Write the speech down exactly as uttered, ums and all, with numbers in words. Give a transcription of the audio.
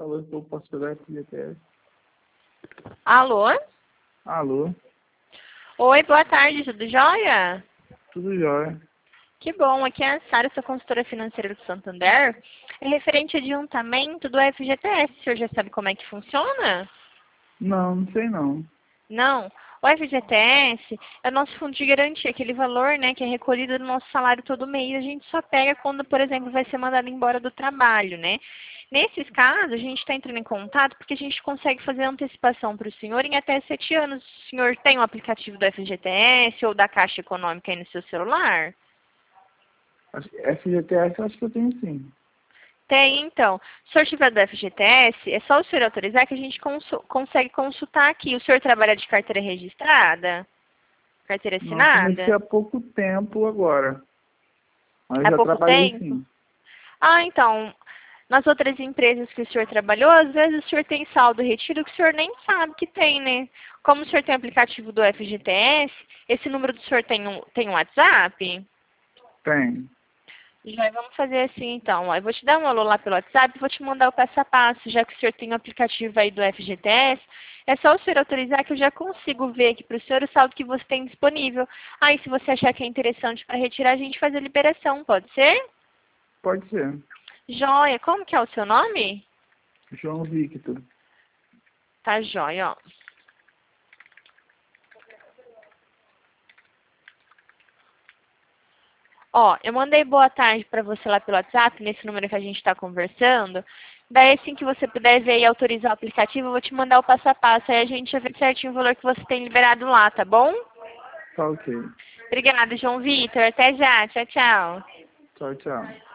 valor que eu posso pegar F G T S. Alô? Alô? Oi, boa tarde, tudo jóia? Tudo jóia. Que bom, aqui é a Sara, sou consultora financeira do Santander. É referente ao adiantamento do F G T S, o senhor já sabe como é que funciona? Não, não sei não. Não. O F G T S é o nosso fundo de garantia, aquele valor, né, que é recolhido do nosso salário todo mês. A gente só pega quando, por exemplo, vai ser mandado embora do trabalho, né? Nesses casos, a gente está entrando em contato porque a gente consegue fazer antecipação para o senhor em até sete anos. O senhor tem o aplicativo do F G T S ou da Caixa Econômica aí no seu celular? F G T S eu acho que eu tenho sim. Tem, então. Se o senhor tiver do F G T S, é só o senhor autorizar que a gente consu- consegue consultar aqui. O senhor trabalha de carteira registrada? Carteira Não, eu comecei assinada? há pouco tempo agora. Mas Há já pouco trabalhei tempo? sim. Ah, então, nas outras empresas que o senhor trabalhou, às vezes o senhor tem saldo retiro que o senhor nem sabe que tem, né? Como o senhor tem aplicativo do F G T S, esse número do senhor tem um, tem um WhatsApp? Tem. Já vamos fazer assim, então. Eu vou te dar um alô lá pelo WhatsApp e vou te mandar o passo a passo, já que o senhor tem o aplicativo aí do F G T S. É só o senhor autorizar que eu já consigo ver aqui para o senhor o saldo que você tem disponível. Aí, se você achar que é interessante para retirar, a gente faz a liberação, pode ser? Pode ser. Joia. Como que é o seu nome? João Victor. Tá joia, ó. Ó, eu mandei boa tarde para você lá pelo WhatsApp, nesse número que a gente está conversando. Daí, assim que você puder ver e autorizar o aplicativo, eu vou te mandar o passo a passo. Aí a gente já vê certinho o valor que você tem liberado lá, tá bom? Tá ok. Obrigada, João Vitor. Até já. Tchau, tchau. Tchau, tchau.